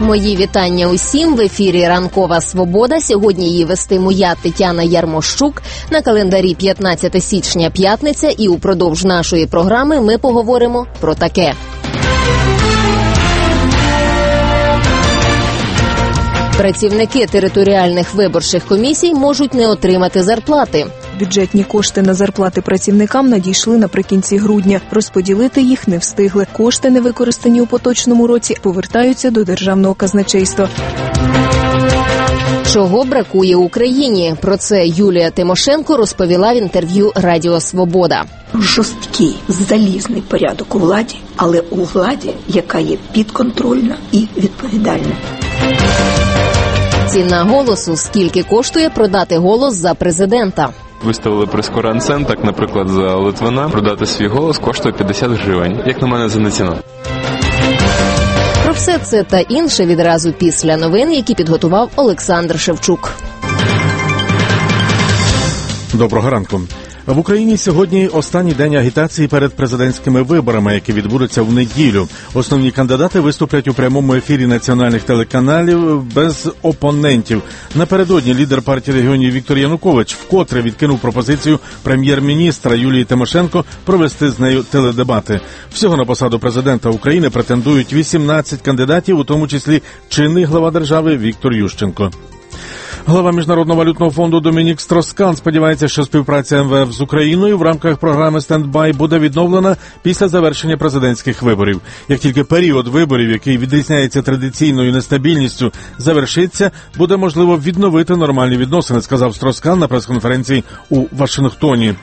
Мої вітання усім. В ефірі «Ранкова Свобода». Сьогодні її вестиму я, Тетяна Ярмощук. На календарі 15 січня, п'ятниця. І упродовж нашої програми ми поговоримо про таке. Працівники територіальних виборчих комісій можуть не отримати зарплати. Бюджетні кошти на зарплати працівникам надійшли наприкінці грудня. Розподілити їх не встигли. Кошти, не використані у поточному році, повертаються до державного казначейства. Чого бракує Україні? Про це Юлія Тимошенко розповіла в інтерв'ю Радіо Свобода. Жорсткий, залізний порядок у владі, але у владі, яка є підконтрольна і відповідальна. Ціна голосу. Скільки коштує продати голос за президента? Виставили прескурант, так, наприклад, за Литвина. Продати свій голос коштує 50 гривень. Як на мене, це не ціна. Про все це та інше відразу після новин, які підготував Олександр Шевчук. Доброго ранку. В Україні сьогодні останній день агітації перед президентськими виборами, які відбудуться в неділю. Основні кандидати виступлять у прямому ефірі національних телеканалів без опонентів. Напередодні лідер партії регіонів Віктор Янукович вкотре відкинув пропозицію прем'єр-міністра Юлії Тимошенко провести з нею теледебати. Всього на посаду президента України претендують 18 кандидатів, у тому числі чинний глава держави Віктор Ющенко. Глава Міжнародного валютного фонду Домінік Строскан сподівається, що співпраця МВФ з Україною в рамках програми «Стендбай» буде відновлена після завершення президентських виборів. Як тільки період виборів, який відрізняється традиційною нестабільністю, завершиться, буде можливо відновити нормальні відносини, сказав Строскан на прес-конференції у Вашингтоні.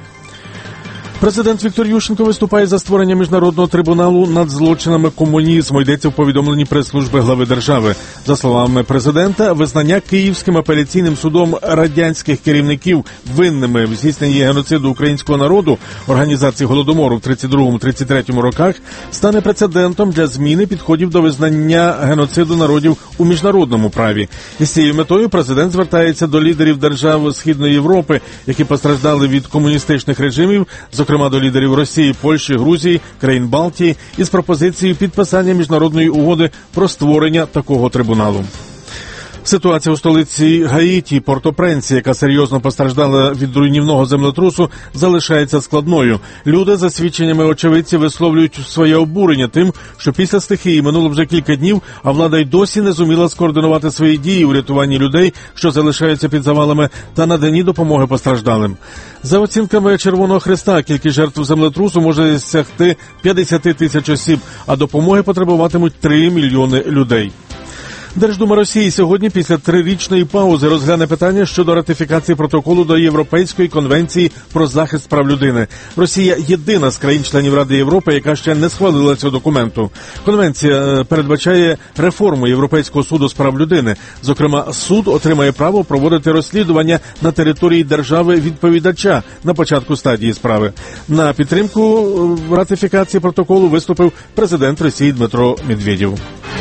Президент Віктор Ющенко виступає за створення Міжнародного трибуналу над злочинами комунізму, йдеться в повідомленні прес-служби глави держави. За словами президента, визнання Київським апеляційним судом радянських керівників винними в здійсненні геноциду українського народу, організації Голодомору в 32-33 роках, стане прецедентом для зміни підходів до визнання геноциду народів у міжнародному праві. І з цією метою президент звертається до лідерів держав Східної Європи, які постраждали від комуністичних режимів, зокрема до лідерів Росії, Польщі, Грузії, країн Балтії, із пропозицією підписання міжнародної угоди про створення такого трибуналу. Ситуація у столиці Гаїті, Порто-Пренсі, яка серйозно постраждала від руйнівного землетрусу, залишається складною. Люди, за свідченнями очевидців, висловлюють своє обурення тим, що після стихії минуло вже кілька днів, а влада й досі не зуміла скоординувати свої дії у рятуванні людей, що залишаються під завалами, та наданні допомоги постраждалим. За оцінками Червоного Хреста, кількість жертв землетрусу може сягти 50 тисяч осіб, а допомоги потребуватимуть 3 мільйони людей. Держдума Росії сьогодні після 3-річної паузи розгляне питання щодо ратифікації протоколу до Європейської конвенції про захист прав людини. Росія єдина з країн-членів Ради Європи, яка ще не схвалила цього документу. Конвенція передбачає реформу Європейського суду з прав людини. Зокрема, суд отримає право проводити розслідування на території держави-відповідача на початку стадії справи. На підтримку ратифікації протоколу виступив президент Росії Дмитро Медведєв.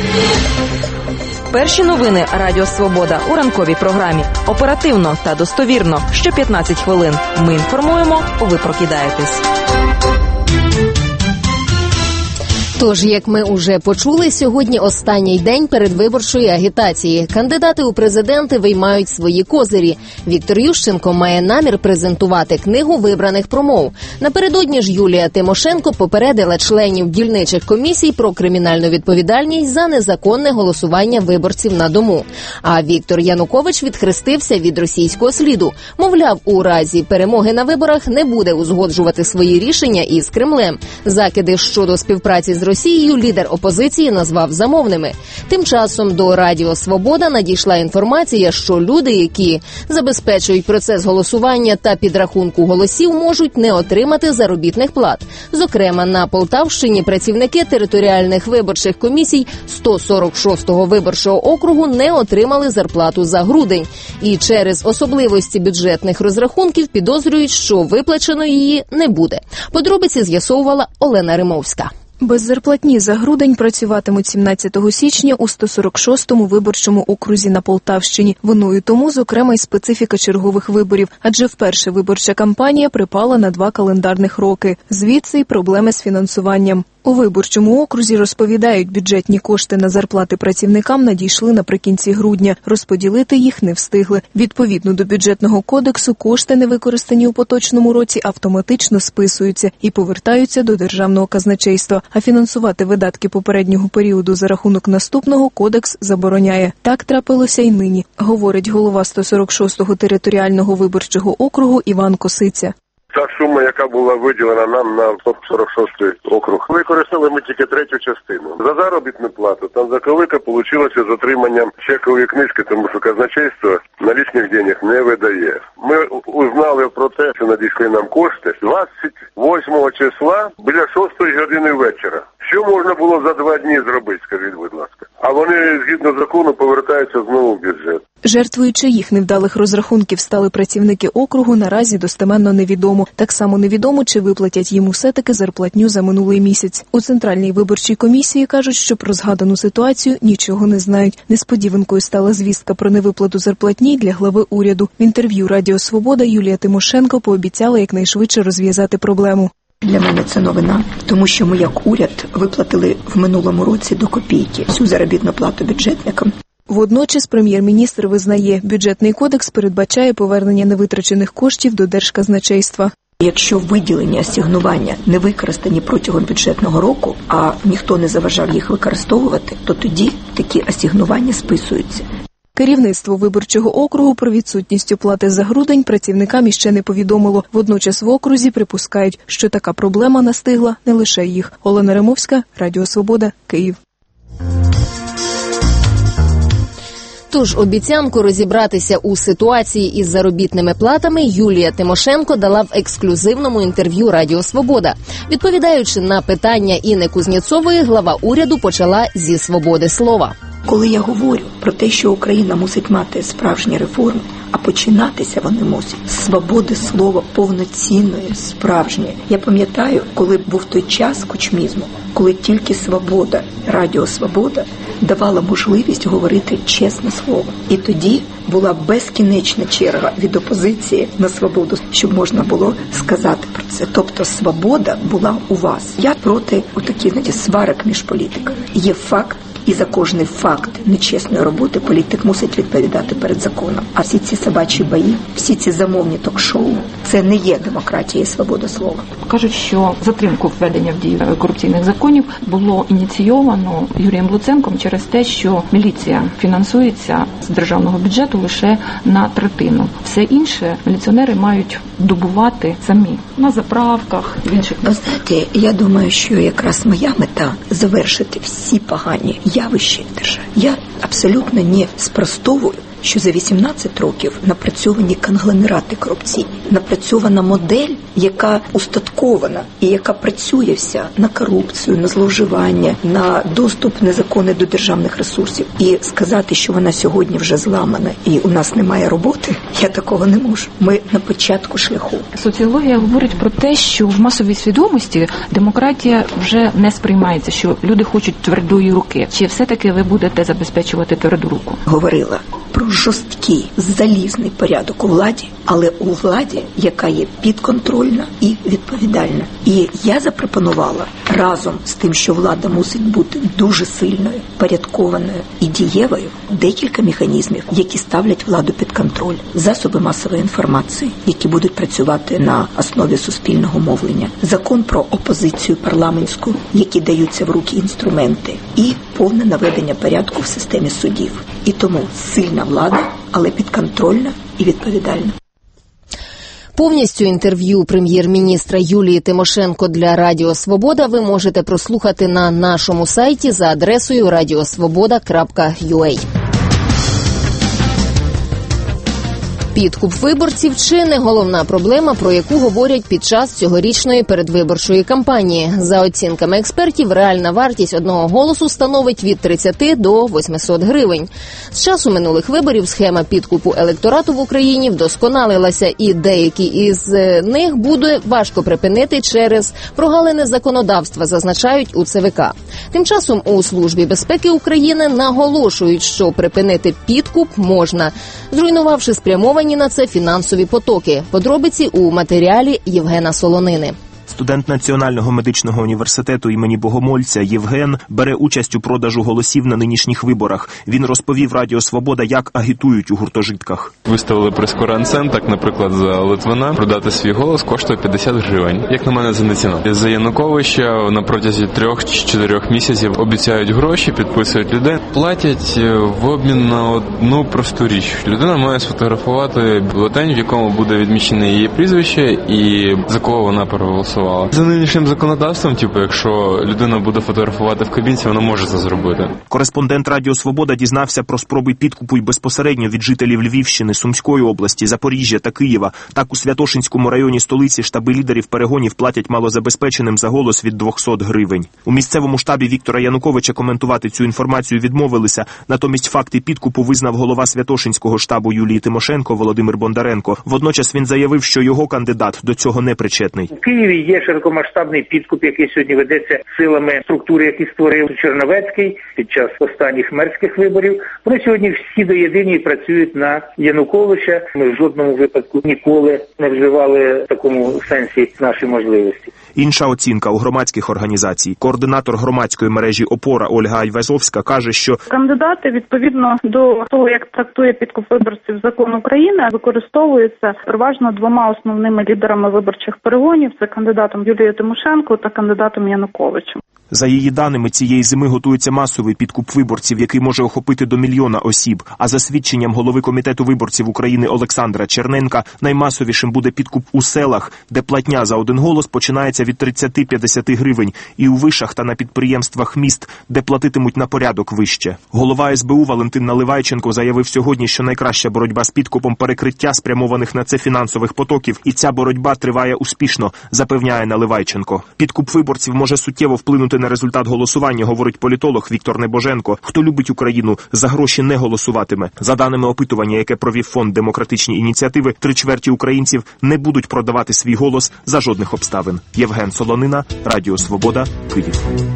Перші новини Радіо Свобода у ранковій програмі. Оперативно та достовірно. Що 15 хвилин. Ми інформуємо, ви прокидаєтесь. Тож, як ми уже почули, сьогодні останній день передвиборчої агітації. Кандидати у президенти виймають свої козирі. Віктор Ющенко має намір презентувати книгу вибраних промов. Напередодні ж Юлія Тимошенко попередила членів дільничих комісій про кримінальну відповідальність за незаконне голосування виборців на дому. А Віктор Янукович відхрестився від російського сліду. Мовляв, у разі перемоги на виборах не буде узгоджувати свої рішення із Кремлем. Закиди щодо співпраці з Росією лідер опозиції назвав замовними. Тим часом до Радіо Свобода надійшла інформація, що люди, які забезпечують процес голосування та підрахунку голосів, можуть не отримати заробітних плат. Зокрема, на Полтавщині працівники територіальних виборчих комісій 146-го виборчого округу не отримали зарплату за грудень. І через особливості бюджетних розрахунків підозрюють, що виплачено її не буде. Подробиці з'ясовувала Олена Римовська. Без зарплатні за грудень працюватимуть 17 січня у 146-му виборчому окрузі на Полтавщині. Виною тому, зокрема, й специфіка чергових виборів, адже вперше виборча кампанія припала на 2 календарних роки. Звідси й проблеми з фінансуванням. У виборчому окрузі розповідають, бюджетні кошти на зарплати працівникам надійшли наприкінці грудня. Розподілити їх не встигли. Відповідно до бюджетного кодексу, кошти, не використані у поточному році, автоматично списуються і повертаються до державного казначейства. А фінансувати видатки попереднього періоду за рахунок наступного кодекс забороняє. Так трапилося й нині, говорить голова 146-го територіального виборчого округу Іван Косиця. Та сума, яка була виділена нам на 146-й округ, використали ми тільки третю частину. За заробітну плату там заковика вийшла з отриманням чекової книжки, тому що казначейство налічних денег не видає. Ми узнали про те, що надійшли нам кошти 28 числа біля 6 години вечора. Що можна було за 2 дні зробити, скажіть, будь ласка? А вони, згідно закону, повертаються знову в бюджет. Жертвою чиїх невдалих розрахунків стали працівники округу, наразі достеменно невідомо. Так само невідомо, чи виплатять їм усе-таки зарплатню за минулий місяць. У Центральній виборчій комісії кажуть, що про згадану ситуацію нічого не знають. Несподіванкою стала звістка про невиплату зарплатні для глави уряду. В інтерв'ю Радіо Свобода Юлія Тимошенко пообіцяла якнайшвидше розв'язати проблему. Для мене це новина, тому що ми як уряд виплатили в минулому році до копійки всю заробітну плату бюджетникам. Водночас прем'єр-міністр визнає, бюджетний кодекс передбачає повернення невитрачених коштів до Держказначейства. Якщо виділення асигнування не використані протягом бюджетного року, а ніхто не заважав їх використовувати, то тоді такі асигнування списуються. Керівництво виборчого округу про відсутність оплати за грудень працівникам іще не повідомило. Водночас в окрузі припускають, що така проблема настигла не лише їх. Олена Римовська, Радіо Свобода, Київ. Тож обіцянку розібратися у ситуації із заробітними платами Юлія Тимошенко дала в ексклюзивному інтерв'ю Радіо Свобода. Відповідаючи на питання Інни Кузнєцової, глава уряду почала зі свободи слова. Коли я говорю про те, що Україна мусить мати справжні реформи, а починатися вони мусять з свободи слова повноцінної, справжньої. Я пам'ятаю, коли був той час кучмізму, коли тільки свобода, Радіо Свобода давала можливість говорити чесне слово. І тоді була безкінечна черга від опозиції на свободу, щоб можна було сказати про це. Тобто свобода була у вас. Я проти отаких сварок між політиками. Є факт, і за кожний факт нечесної роботи політик мусить відповідати перед законом. А всі ці собачі бої, всі ці замовні ток-шоу – це не є демократія і свобода слова. Кажуть, що затримку введення в дію корупційних законів було ініційовано Юрієм Луценком через те, що міліція фінансується з державного бюджету лише на третину. Все інше міліціонери мають добувати самі на заправках, в інших. Ви знаєте, я думаю, що якраз моя мета – завершити всі погані явища в державі. Я абсолютно не спростовую, що за 18 років напрацьовані конгломерати корупційні, напрацьована модель, яка устаткована і яка працює вся на корупцію, на зловживання, на доступ незаконний до державних ресурсів. І сказати, що вона сьогодні вже зламана і у нас немає роботи, я такого не можу. Ми на початку шляху. Соціологія говорить про те, що в масовій свідомості демократія вже не сприймається, що люди хочуть твердої руки. Чи все-таки ви будете забезпечувати тверду руку? Говорила про жорсткий, залізний порядок у владі, але у владі, яка є підконтрольна і відповідальна. І я запропонувала разом з тим, що влада мусить бути дуже сильною, порядкованою і дієвою, декілька механізмів, які ставлять владу під контроль. Засоби масової інформації, які будуть працювати на основі суспільного мовлення. Закон про опозицію парламентську, які даються в руки інструменти. І повне наведення порядку в системі судів. І тому сильна влада, але підконтрольна і відповідальна. Повністю інтерв'ю прем'єр-міністра Юлії Тимошенко для Радіо Свобода ви можете прослухати на нашому сайті за адресою radiosvoboda.ua. Підкуп виборців – чи не головна проблема, про яку говорять під час цьогорічної передвиборчої кампанії. За оцінками експертів, реальна вартість одного голосу становить від 30 до 800 гривень. З часу минулих виборів схема підкупу електорату в Україні вдосконалилася, і деякі із них буде важко припинити через прогалини законодавства, зазначають у ЦВК. Тим часом у Службі безпеки України наголошують, що припинити підкуп можна, зруйнувавши спрямовані на це фінансові потоки. Подробиці у матеріалі Євгена Солонини. Студент Національного медичного університету імені Богомольця Євген бере участь у продажу голосів на нинішніх виборах. Він розповів Радіо Свобода, як агітують у гуртожитках. Виставили прес-конференц, так, наприклад, за Литвина. Продати свій голос коштує 50 гривень. Як на мене, занесено. За Януковича на протязі 3-4 місяців обіцяють гроші, підписують людей. Платять в обмін на одну просту річ. Людина має сфотографувати бюлетень, в якому буде відмічене її прізвище і за кого вона проголосувала. За нинішнім законодавством, якщо людина буде фотографувати в кабінці, вона може це зробити. Кореспондент Радіо Свобода дізнався про спроби підкупу й безпосередньо від жителів Львівщини, Сумської області, Запоріжжя та Києва. Так у Святошинському районі столиці штаби лідерів перегонів платять малозабезпеченим за голос від 200 гривень. У місцевому штабі Віктора Януковича коментувати цю інформацію відмовилися. Натомість факти підкупу визнав голова Святошинського штабу Юлії Тимошенко Володимир Бондаренко. Водночас він заявив, що його кандидат до цього не причетний. У Києві є широкомасштабний підкуп, який сьогодні ведеться силами структури, які створив Черновецький під час останніх мерських виборів. Вони сьогодні всі до єдині працюють на Януковича. Ми в жодному випадку ніколи не вживали в такому сенсі наші можливості. Інша оцінка у громадських організацій. Координатор громадської мережі «Опора» Ольга Айвазовська каже, що кандидати, відповідно до того, як трактує підкуп виборців закон України, використовуються переважно двома основними лідерами виборчих перегонів – це кандидатом Юлією Тимошенко та кандидатом Януковичем. За її даними, цієї зими готується масовий підкуп виборців, який може охопити до 1 мільйона осіб. А за свідченням голови Комітету виборців України Олександра Черненка, наймасовішим буде підкуп у селах, де платня за один голос починається від 30-50 гривень, і у вишах та на підприємствах міст, де платитимуть на порядок вище. Голова СБУ Валентин Наливайченко заявив сьогодні, що найкраща боротьба з підкупом – перекриття спрямованих на це фінансових потоків, і ця боротьба триває успішно, запевняє Наливайченко. Підкуп виборців може суттєво вплинути на результат голосування, говорить політолог Віктор Небоженко. Хто любить Україну, за гроші не голосуватиме. За даними опитування, яке провів фонд «Демократичні ініціативи», 3/4 українців не будуть продавати свій голос за жодних обставин. Євген Солонина, Радіо Свобода, Київ.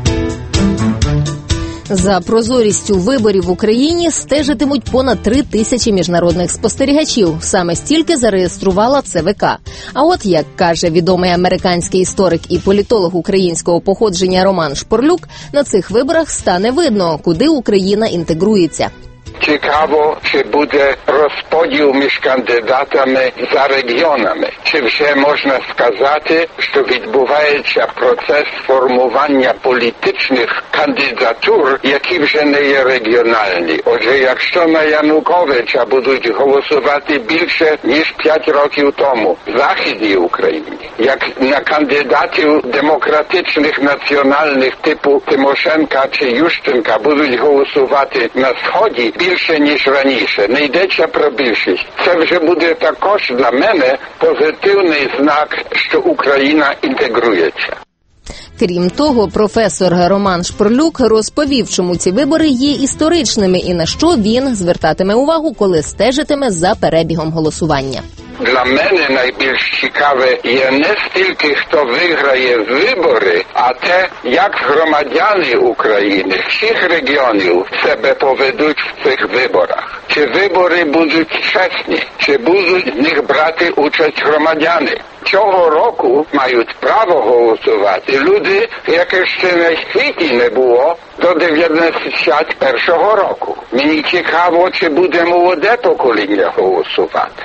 За прозорістю виборів в Україні стежитимуть понад 3 тисячі міжнародних спостерігачів. Саме стільки зареєструвала ЦВК. А от, як каже відомий американський історик і політолог українського походження Роман Шпорлюк, на цих виборах стане видно, куди Україна інтегрується. Цікаво, чи буде розподіл між кандидатами за регіонами. Чи вже можна сказати, що відбувається процес формування політичних кандидатур, які вже не є регіональні. Отже, якщо на Януковича будуть голосувати більше, ніж 5 років тому в Західній Україні, як на кандидатів демократичних національних типу Тимошенка чи Ющенка будуть голосувати на Сході, більше, ніж раніше. Не йдеться про більшість. Це вже буде також для мене позитивний знак, що Україна інтегрується. Крім того, професор Роман Шпорлюк розповів, чому ці вибори є історичними і на що він звертатиме увагу, коли стежитиме за перебігом голосування. Для мене найбільш цікаве є не стільки, хто виграє вибори, а те, як громадяни України, всіх регіонів себе поведуть в цих виборах. Чи вибори будуть чесні, чи будуть в них брати участь громадяни. Цього року мають право голосувати люди, яких ще на світі не було до 91-го року. Мені цікаво, чи буде молоде покоління голосувати.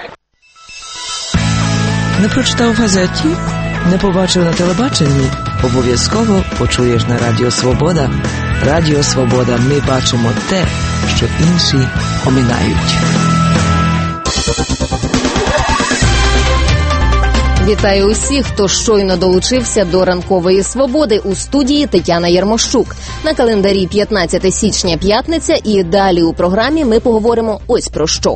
Не прочитав в газеті? Не побачив на телебаченні? Обов'язково почуєш на Радіо Свобода. Радіо Свобода. Ми бачимо те, що інші оминають. Вітаю усіх, хто щойно долучився до ранкової свободи. У студії Тетяна Єрмощук. На календарі 15 січня п'ятниця, і далі у програмі ми поговоримо ось про що.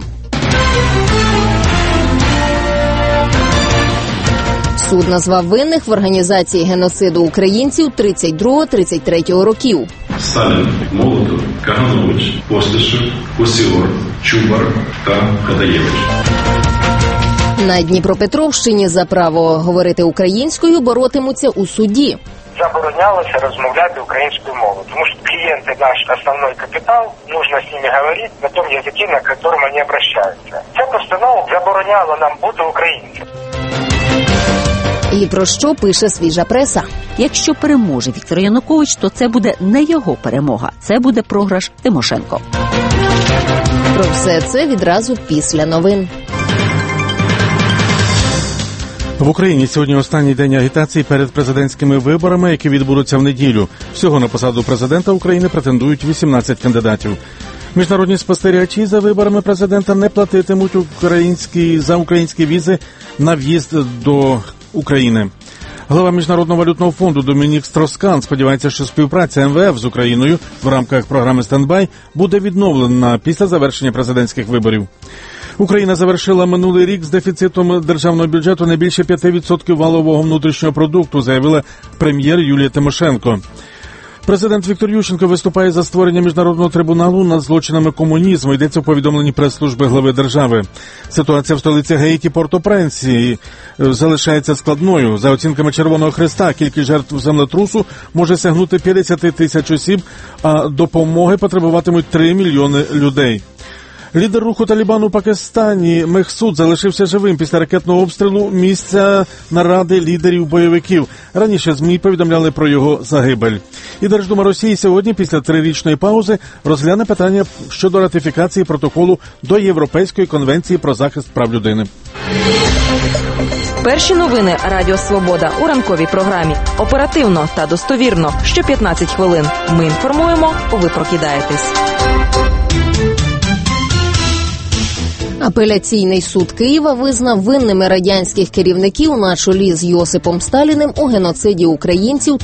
Суд назвав винних в організації геноциду українців 32-33 років. Сталін, Молотов, Каганович, Постишев, Косіор, Чубар та Кадаєвич. На Дніпропетровщині за право говорити українською боротимуться у суді. Заборонялося розмовляти українською мовою, тому що клієнти наш основний капітал, нужно з ними говорити на тому язикі, на якому вони обращаються. Ця постанова забороняла нам бути українцями. І про що пише свіжа преса? Якщо переможе Віктор Янукович, то це буде не його перемога, це буде програш Тимошенко. Про все це відразу після новин. В Україні сьогодні останній день агітації перед президентськими виборами, які відбудуться в неділю. Всього на посаду президента України претендують 18 кандидатів. Міжнародні спостерігачі за виборами президента не платитимуть за українські візи на в'їзд до України. Глава Міжнародного валютного фонду Домінік Строскан сподівається, що співпраця МВФ з Україною в рамках програми «Стендбай» буде відновлена після завершення президентських виборів. Україна завершила минулий рік з дефіцитом державного бюджету не більше 5% валового внутрішнього продукту, заявила прем'єр Юлія Тимошенко. Президент Віктор Ющенко виступає за створення міжнародного трибуналу над злочинами комунізму, йдеться в повідомленні прес-служби глави держави. Ситуація в столиці Гаїті Порто-Пренсі залишається складною. За оцінками Червоного Хреста, кількість жертв землетрусу може сягнути 50 тисяч осіб, а допомоги потребуватимуть 3 мільйони людей. Лідер руху Талібану у Пакистані Мехсуд залишився живим після ракетного обстрілу місця наради лідерів бойовиків. Раніше ЗМІ повідомляли про його загибель. І Держдума Росії сьогодні, після 3-річної паузи, розгляне питання щодо ратифікації протоколу до Європейської конвенції про захист прав людини. Перші новини Радіо Свобода у ранковій програмі. Оперативно та достовірно. Що 15 хвилин. Ми інформуємо, ви прокидаєтесь. Апеляційний суд Києва визнав винними радянських керівників на чолі з Йосипом Сталіним у геноциді українців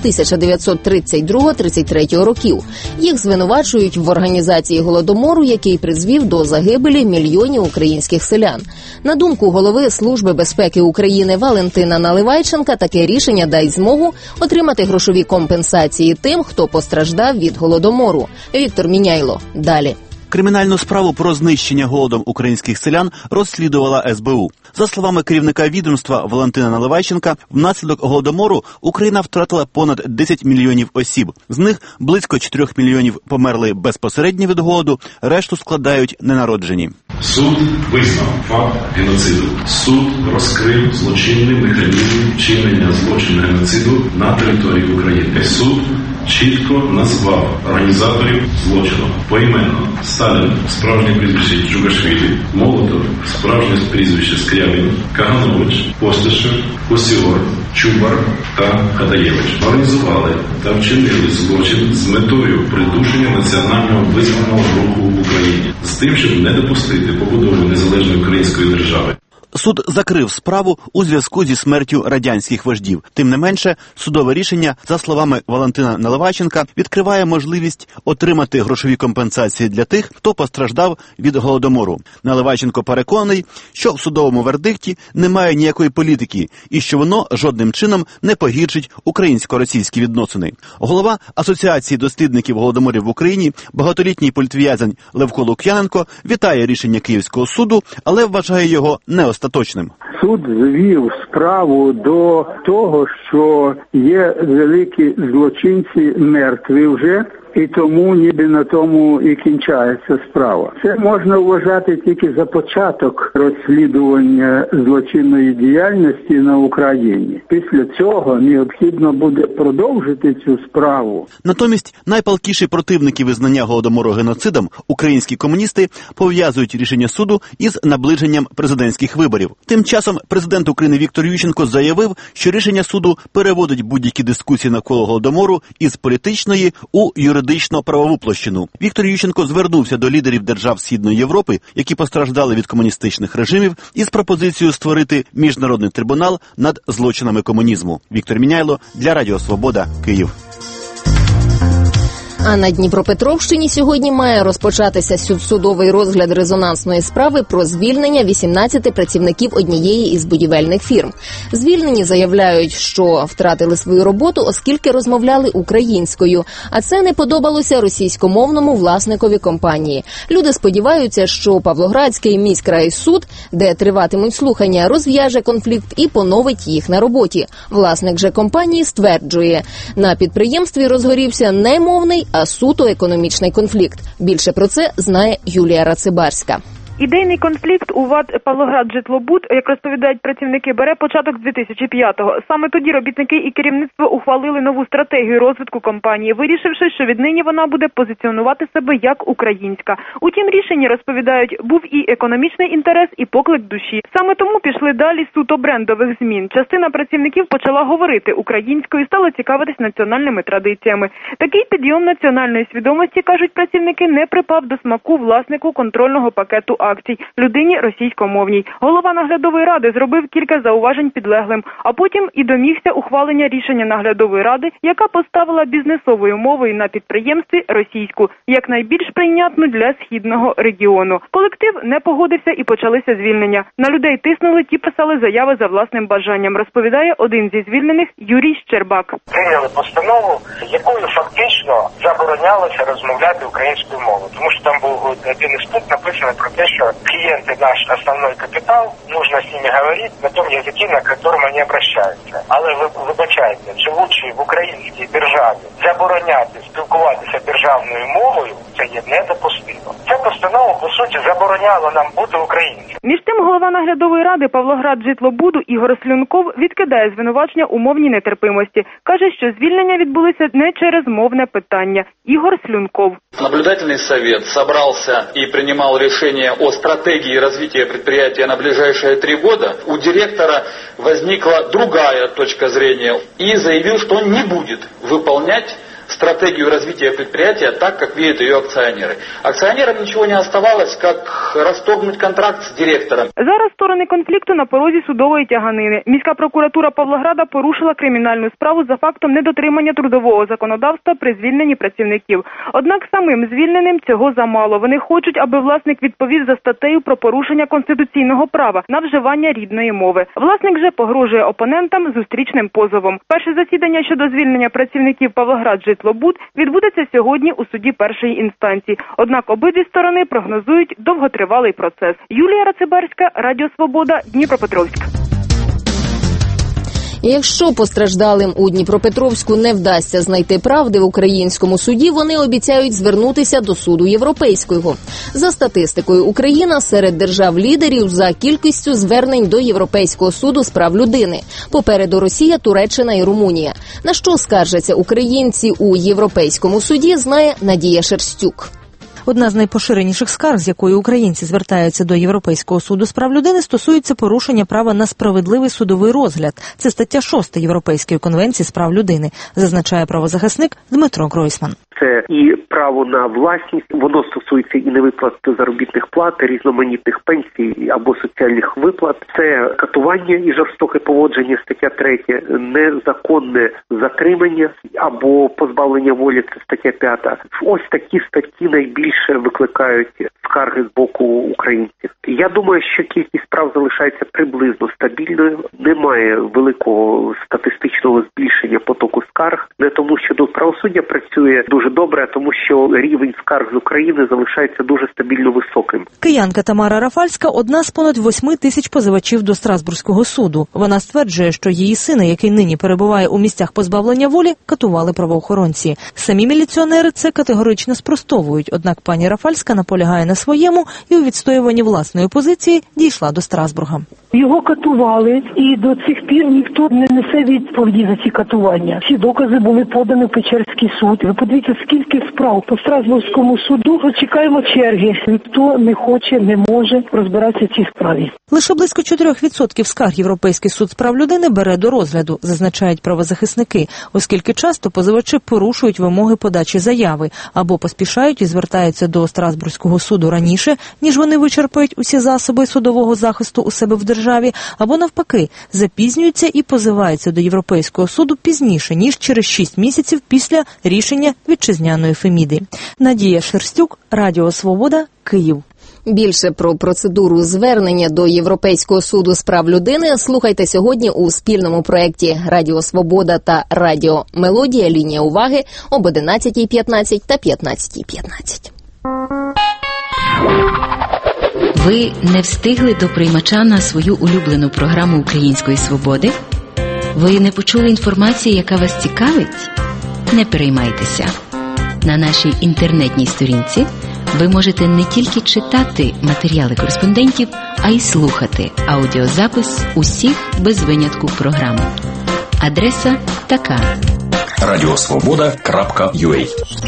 1932-33 років. Їх звинувачують в організації Голодомору, який призвів до загибелі мільйонів українських селян. На думку голови Служби безпеки України Валентина Наливайченка, таке рішення дасть змогу отримати грошові компенсації тим, хто постраждав від Голодомору. Віктор Міняйло. Далі. Кримінальну справу про знищення голодом українських селян розслідувала СБУ. За словами керівника відомства Валентина Наливайченка, внаслідок Голодомору Україна втратила понад 10 мільйонів осіб. З них близько 4 мільйонів померли безпосередньо від голоду, решту складають ненароджені. Суд визнав факт геноциду. Суд розкрив злочинний механізм вчинення злочину геноциду на території України. Суд чітко назвав організаторів злочину поіменно: Сталін – справжнє прізвище Джугашвілі, Молотов – справжнє прізвище Скрябін, Каганович, Постишев, Косіор, Чубар та Хадаєвич. Організували та вчинили злочин з метою придушення національного визвольного руху в Україні, з тим, щоб не допустити побудови незалежної української держави. Суд закрив справу у зв'язку зі смертю радянських вождів. Тим не менше, судове рішення, за словами Валентина Наливайченка, відкриває можливість отримати грошові компенсації для тих, хто постраждав від Голодомору. Наливайченко переконаний, що в судовому вердикті немає ніякої політики і що воно жодним чином не погіршить українсько-російські відносини. Голова Асоціації дослідників Голодоморів в Україні, багатолітній політв'язень Левко Лук'яненко, вітає рішення Київського суду, але вважає його неостаточним. Суд звів справу до того, що є великі злочинці мертві вже, і тому ніби на тому і кінчається справа. Це можна вважати тільки за початок розслідування злочинної діяльності на Україні. Після цього необхідно буде продовжити цю справу. Натомість найпалкіші противники визнання Голодомору геноцидом, українські комуністи, пов'язують рішення суду із наближенням президентських виборів. Тим часом президент України Віктор Ющенко заявив, що рішення суду переводить будь-які дискусії навколо Голодомору із політичної у юридично-правову площину. Віктор Ющенко звернувся до лідерів держав Східної Європи, які постраждали від комуністичних режимів, із пропозицією створити міжнародний трибунал над злочинами комунізму. Віктор Міняйло для Радіо Свобода, Київ. А на Дніпропетровщині сьогодні має розпочатися судовий розгляд резонансної справи про звільнення 18 працівників однієї із будівельних фірм. Звільнені заявляють, що втратили свою роботу, оскільки розмовляли українською, а це не подобалося російськомовному власникові компанії. Люди сподіваються, що Павлоградський міськрайсуд, де триватимуть слухання, розв'яже конфлікт і поновить їх на роботі. Власник же компанії стверджує, на підприємстві розгорівся не мовний, а суто економічний конфлікт. Більше про це знає Юлія Рацибарська. Ідейний конфлікт у ВАТ «Павлоград-Житлобуд», як розповідають працівники, бере початок з 2005-го. Саме тоді робітники і керівництво ухвалили нову стратегію розвитку компанії, вирішивши, що віднині вона буде позиціонувати себе як українська. У тім рішенні, розповідають, був і економічний інтерес, і поклик душі. Саме тому пішли далі суто брендових змін. Частина працівників почала говорити українською, стала цікавитись національними традиціями. Такий підйом національної свідомості, кажуть працівники, не припав до смаку власнику контрольного пакету акцій – людині російськомовній. Голова наглядової ради зробив кілька зауважень підлеглим, а потім і домігся ухвалення рішення наглядової ради, яка поставила бізнесовою мовою на підприємстві російську, як найбільш прийнятну для східного регіону. Колектив не погодився і почалися звільнення. На людей тиснули, ті писали заяви за власним бажанням, розповідає один зі звільнених Юрій Щербак. Прийняли постанову, якою фактично заборонялося розмовляти українською мовою. Тому що там був один із пунктів написано про те, що клієнти наш основний капітал, нужно з ними говорити на тому язикі, на якому вони обращаються. Але ви вибачайте, живучи в українській державі, забороняти спілкуватися державною мовою, це є недопустимо. Ця постанова, по суті, забороняла нам бути українцями. Між тим, голова наглядової ради Павлоград-Житлобуду Ігор Слюнков відкидає звинувачення у мовній нетерпимості. Каже, що звільнення відбулося не через мовне питання. Ігор Слюнков. Наблюдательный совет собрался и принимал решение о стратегии развития предприятия на ближайшие 3 года. У директора возникла другая точка зрения и заявил, что он не будет выполнять стратегию развития предприятия так, как видят ее акционеры. Акционерам ничего не оставалось, как расторгнуть контракт с директором. Зараз сторони конфлікту на порозі судової тяганини. Міська прокуратура Павлограда порушила кримінальну справу за фактом недотримання трудового законодавства при звільненні працівників. Однак самим звільненим цього замало. Вони хочуть, аби власник відповів за статтею про порушення конституційного права на вживання рідної мови. Власник же погрожує опонентам зустрічним позовом. Перше засідання щодо звільнення працівників Павлоград-Житлобуд відбудеться сьогодні у суді першої інстанції. Однак обидві сторони прогнозують довготривалий процес. Юлія Рациберська, Радіо Свобода, Дніпропетровськ. Якщо постраждалим у Дніпропетровську не вдасться знайти правди в українському суді, вони обіцяють звернутися до суду європейського. За статистикою, Україна серед держав-лідерів за кількістю звернень до Європейського суду з прав людини. Попереду Росія, Туреччина і Румунія. На що скаржаться українці у Європейському суді, знає Надія Шерстюк. Одна з найпоширеніших скарг, з якою українці звертаються до Європейського суду з прав людини, стосується порушення права на справедливий судовий розгляд. Це стаття 6 Європейської конвенції з прав людини, зазначає правозахисник Дмитро Гройсман. Це і право на власність, воно стосується і невиплати заробітних плат, різноманітних пенсій або соціальних виплат. Це катування і жорстоке поводження, стаття 3, незаконне затримання або позбавлення волі, це стаття 5. Ось такі статті найбільше викликають скарги з боку українців. Я думаю, що кількість справ залишається приблизно стабільною. Немає великого статистичного збільшення потоку скарг. Не тому, що до правосуддя працює дуже добре, а тому, що рівень скарг з України залишається дуже стабільно високим. Киянка Тамара Рафальська – одна з понад 8 тисяч позивачів до Страсбурзького суду. Вона стверджує, що її сина, який нині перебуває у місцях позбавлення волі, катували правоохоронці. Самі міліціонери це категорично спростовують, однак пані Рафальська наполягає на своєму і у відстоюванні власної позиції дійшла до Страсбурга. Його катували, і до цих пір ніхто не несе відповіді за ці катування. Всі докази були подані в Печерський суд. Ви подивіться, скільки справ по Страсбурзькому суду. Чекаємо черги. Ніхто не хоче, не може розбиратися в цій справі. Лише близько 4% скарг Європейський суд з прав людини бере до розгляду, зазначають правозахисники, оскільки часто позивачі порушують вимоги подачі заяви або поспішають і звертаються до Страсбурзького суду раніше, ніж вони вичерпають усі засоби судового захисту у себе в державі, або навпаки, запізнюються і позиваються до Європейського суду пізніше, ніж через 6 місяців після рішення вітчизняної Феміди. Надія Шерстюк, Радіо Свобода, Київ. Більше про процедуру звернення до Європейського суду з прав людини слухайте сьогодні у спільному проєкті «Радіо Свобода» та «Радіо Мелодія. Лінія уваги» об 11:15 та 15:15. Ви не встигли до приймача на свою улюблену програму Української свободи? Ви не почули інформації, яка вас цікавить? Не переймайтеся. На нашій інтернетній сторінці Ви можете не тільки читати матеріали кореспондентів, а й слухати аудіозапис усіх без винятку програм. Адреса така: radiosvoboda.ua.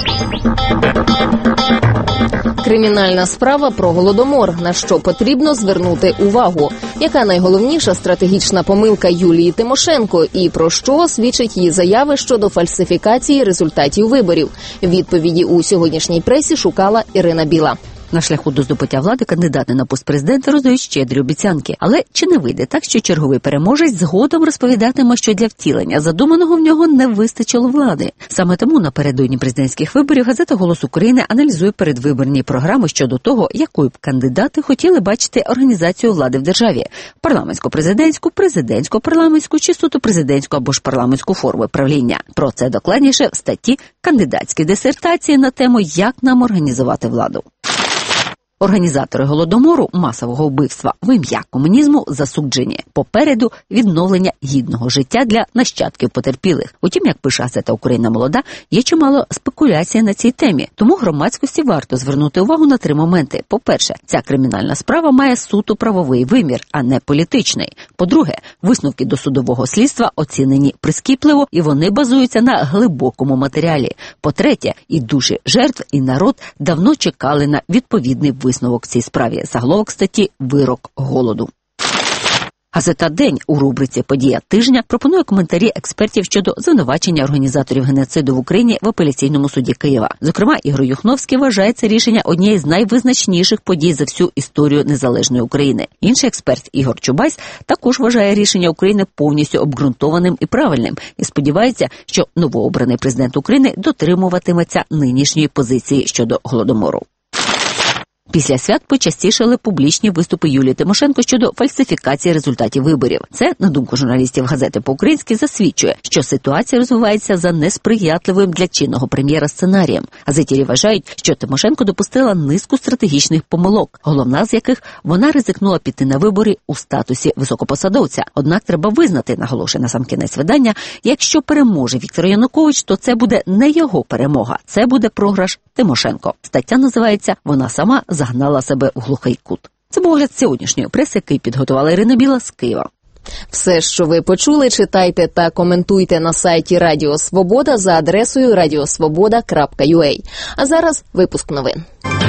Кримінальна справа про Голодомор. На що потрібно звернути увагу? Яка найголовніша стратегічна помилка Юлії Тимошенко і про що свідчить її заяви щодо фальсифікації результатів виборів? Відповіді у сьогоднішній пресі шукала Ірина Біла. На шляху до здобуття влади кандидати на пост президента роздають щедрі обіцянки. Але чи не вийде так, що черговий переможець згодом розповідатиме, що для втілення задуманого в нього не вистачило влади? Саме тому напередодні президентських виборів газета «Голос України» аналізує передвиборні програми щодо того, якою б кандидати хотіли бачити організацію влади в державі – парламентсько-президентську, президентсько-парламентську чи суто президентську або ж парламентську форму правління. Про це докладніше в статті «Кандидатські дисертації» на тему «Як нам організувати владу». Організатори Голодомору, масового вбивства в ім'я комунізму засуджені. Попереду відновлення гідного життя для нащадків потерпілих. Утім, як пише газета «Україна молода», є чимало спекуляцій на цій темі. Тому громадськості варто звернути увагу на 3 моменти. По-перше, ця кримінальна справа має суто правовий вимір, а не політичний. По-друге, висновки досудового слідства оцінені прискіпливо, і вони базуються на глибокому матеріалі. По-третє, і душі жертв, і народ давно чекали на відповідний висновок в цій справі. Заголовок статті «Вирок голоду». Газета «День» у рубриці «Подія тижня» пропонує коментарі експертів щодо звинувачення організаторів геноциду в Україні в апеляційному суді Києва. Зокрема, Ігор Юхновський вважає це рішення однією з найвизначніших подій за всю історію незалежної України. Інший експерт Ігор Чубайс також вважає рішення України повністю обґрунтованим і правильним і сподівається, що новообраний президент України дотримуватиметься нинішньої позиції щодо Голодомору. Після свят почастішали публічні виступи Юлії Тимошенко щодо фальсифікації результатів виборів. Це, на думку журналістів газети «По-українськи», засвідчує, що ситуація розвивається за несприятливим для чинного прем'єра сценарієм. Газетярі вважають, що Тимошенко допустила низку стратегічних помилок, головна з яких – вона ризикнула піти на вибори у статусі високопосадовця. Однак треба визнати, наголошує насамкінець видання, якщо переможе Віктор Янукович, то це буде не його перемога, це буде програш Тимошенко. Стаття називається «Вона сама загнала себе в глухий кут». Це був огляд сьогоднішньої преси, який підготувала Ірина Біла з Києва. Все, що ви почули, читайте та коментуйте на сайті Радіо Свобода за адресою radiosvoboda.ua. А зараз випуск новин.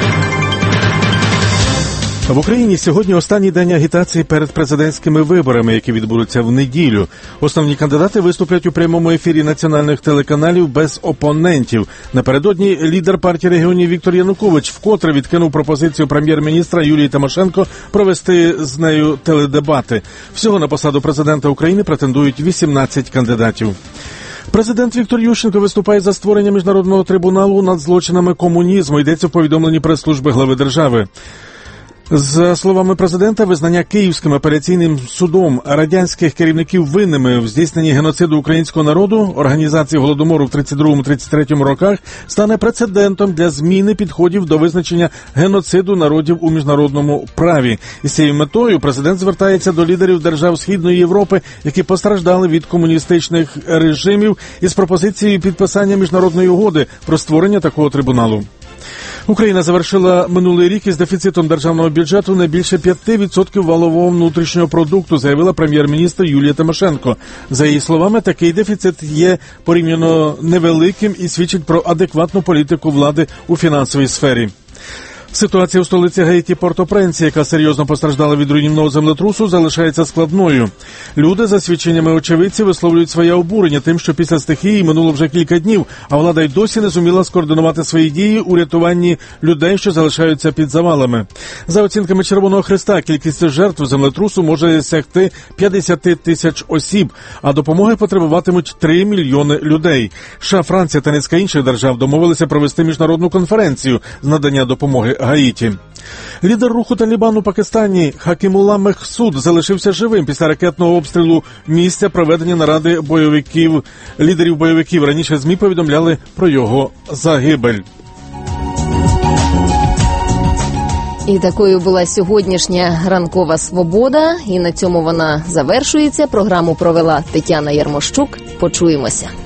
В Україні сьогодні останній день агітації перед президентськими виборами, які відбудуться в неділю. Основні кандидати виступлять у прямому ефірі національних телеканалів без опонентів. Напередодні лідер партії регіонів Віктор Янукович вкотре відкинув пропозицію прем'єр-міністра Юлії Тимошенко провести з нею теледебати. Всього на посаду президента України претендують 18 кандидатів. Президент Віктор Ющенко виступає за створення міжнародного трибуналу над злочинами комунізму. Йдеться в повідомленні прес-служби глави держави. За словами президента, визнання Київським апеляційним судом радянських керівників винними в здійсненні геноциду українського народу, організації Голодомору в 32-33 роках, стане прецедентом для зміни підходів до визначення геноциду народів у міжнародному праві. І з цією метою президент звертається до лідерів держав Східної Європи, які постраждали від комуністичних режимів, із пропозицією підписання міжнародної угоди про створення такого трибуналу. Україна завершила минулий рік із дефіцитом державного бюджету не більше 5% валового внутрішнього продукту, заявила прем'єр-міністр Юлія Тимошенко. За її словами, такий дефіцит є порівняно невеликим і свідчить про адекватну політику влади у фінансовій сфері. Ситуація у столиці Гаїті Порто-Пренсі, яка серйозно постраждала від руйнівного землетрусу, залишається складною. Люди, за свідченнями очевидців, висловлюють своє обурення тим, що після стихії минуло вже кілька днів, а влада й досі не зуміла скоординувати свої дії у рятуванні людей, що залишаються під завалами. За оцінками Червоного Хреста, кількість жертв землетрусу може сягти 50 тисяч осіб, а допомоги потребуватимуть 3 мільйони людей. США, Франція та низка інших держав домовилися провести міжнародну конференцію з надання допомоги Гаїті. Лідер руху Талібан у Пакистані Хакімулла Мехсуд залишився живим після ракетного обстрілу місця проведення наради лідерів бойовиків. Раніше ЗМІ повідомляли про його загибель. І такою була сьогоднішня ранкова «Свобода». І на цьому вона завершується. Програму провела Тетяна Ярмощук. Почуємося.